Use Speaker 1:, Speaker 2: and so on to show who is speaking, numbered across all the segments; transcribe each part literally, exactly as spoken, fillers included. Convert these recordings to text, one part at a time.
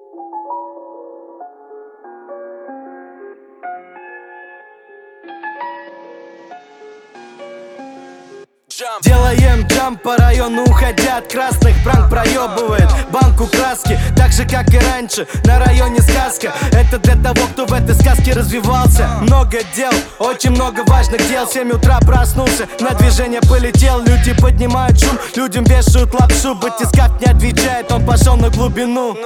Speaker 1: Делаем джамп по району, уходя от красных. Пранк проебывает банку краски, так же как и раньше, на районе сказка. Это для того, кто в этой сказке развивался. Много дел, очень много важных дел. В семь утра проснулся, на движение полетел. Люди поднимают шум, людям вешают лапшу. Батискаф не отвечает, он пошел на глубину.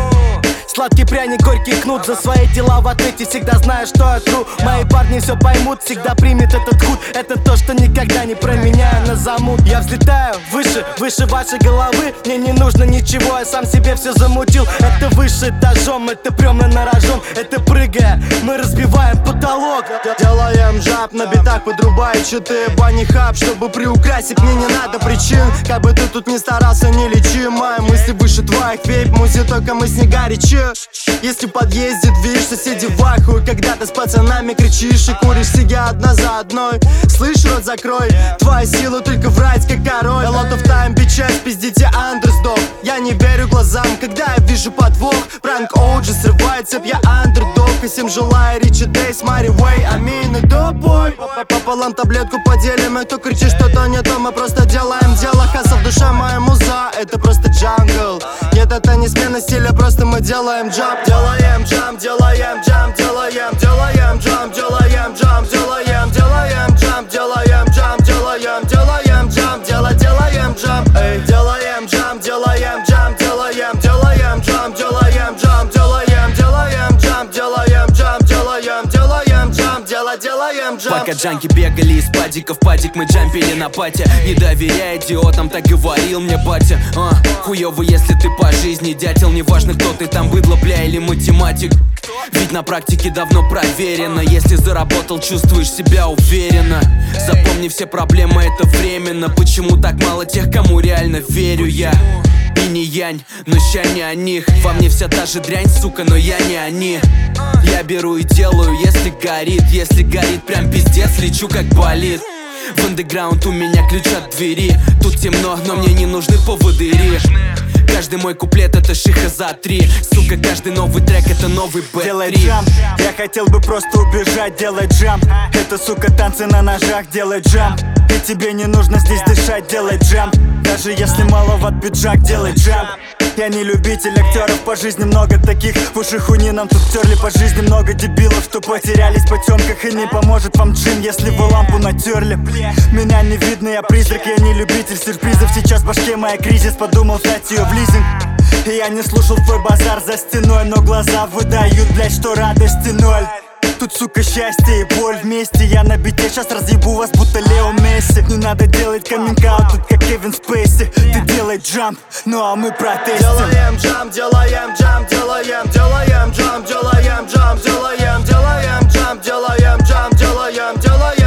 Speaker 1: Сладкий пряник, горький кнут. За свои дела в ответе, всегда знаю, что я тру. Мои парни все поймут, всегда примет этот худ. Это то, что никогда не променяю на замут. Я взлетаю выше, выше вашей головы. Мне не нужно ничего, я сам себе все замутил. Это выше этажом, это прямо на рожон. Это прыгая, мы разбиваем потолок.
Speaker 2: Делаем жаб, на битах подрубай читы. Бани хаб, чтобы приукрасить, мне не надо причин. Как бы ты тут ни старался, не лечи. Мои мысли выше твоих вейп, музи, только мы с ней горячи. Если в подъезде дверь, соседи в ахуе, когда ты с пацанами кричишь и куришь сиги одна за одной. Слышь, рот закрой, твоя сила только врать, как король. A lot of time, bitches, пиздите андердог. Я не верю глазам, когда я вижу подвох. Пранк Оуджи срывает цепь, я андердог. И всем желаю Ричи Дейс, Мари Уэй, амин и добой. Пополам таблетку поделим, и кто кричит что-то не то, мы просто делаем дело. Хаса в душе моя муза, это просто джангл. Нет, это не смена стиля, просто мы делаем джамп. Делаем джамп, делаем джамп, делаем, делаем джамп, делаем джамп, делаем, делаем джамп, делаем джамп, делаем, делаем джамп, дела, делаем джамп, эй, делаем джамп, делаем джамп, делаем, делаем джамп, делаем джамп, делаем, делаем джамп, делаем джамп, делаем, делаем джамп, дела, делаем джамп.
Speaker 3: Пока джанки бегали из падика в падик, мы джампили на пати. Не доверяй идиотам, так говорил мне батя. а, Хуёво, если ты по жизни дятел. Неважно, кто ты там, быдло, бля, или математик. Ведь на практике давно проверено. Если заработал, чувствуешь себя уверенно. Запомни, все проблемы это временно. Почему так мало тех, кому реально верю я? И не янь, но ща не о них. Во мне вся та же дрянь, сука, но я не они. Я беру и делаю, если горит. Если горит, прям пиздец, лечу как болит. В андеграунд у меня ключ от двери. Тут темно, но мне не нужны поводыри. Каждый мой куплет это шиха за три. Сука, каждый новый трек это новый бэ три.
Speaker 1: Делай джамп, я хотел бы просто убежать. Делай джамп, это, сука, танцы на ножах. Делай джамп, и тебе не нужно здесь дышать. Делай джамп, даже если маловат пиджак. Делай джамп. Я не любитель актеров, по жизни много таких. В уши хуйни нам тут терли по жизни. Много дебилов, что потерялись в потемках. И не поможет вам джин, если вы лампу натерли. Меня не видно, я призрак, я не любитель сюрпризов. Сейчас в башке моя кризис, подумал взять ее в лизинг. И я не слушал твой базар за стеной, но глаза выдают, блять, что радости ноль. Тут, сука, счастье и боль вместе. Я на бите, сейчас разъебу вас, будто Лео Месси. Не надо делать каминг-аут, тут как Кевин Спейси. Ты делай джамп, ну а мы протестим.
Speaker 2: Делаем джамп, делаем джамп, делаем, делаем джамп, делаем джамп, делаем, делаем джамп, делаем, делаем